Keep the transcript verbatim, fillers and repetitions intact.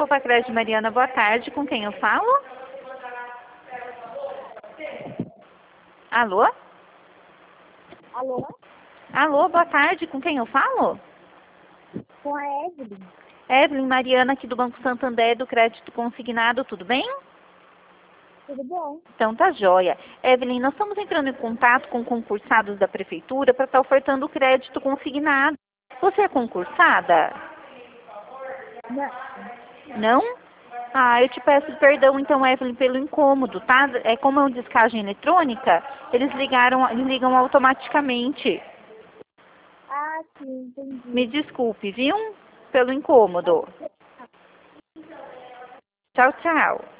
Cofacred Mariana, boa tarde. Com quem eu falo? Alô? Alô? Alô, boa tarde. Com quem eu falo? Com a Evelyn. Evelyn Mariana, aqui do Banco Santander, do Crédito Consignado, tudo bem? Tudo bom? Então tá joia. Evelyn, nós estamos entrando em contato com concursados da Prefeitura para estar ofertando crédito consignado. Você é concursada? Não. Não? Ah, eu te peço perdão então, Evelyn, pelo incômodo, tá? É como é uma descagem eletrônica, eles ligaram, eles ligam automaticamente. Ah, sim, entendi. Me desculpe, viu? Pelo incômodo. Tchau, tchau.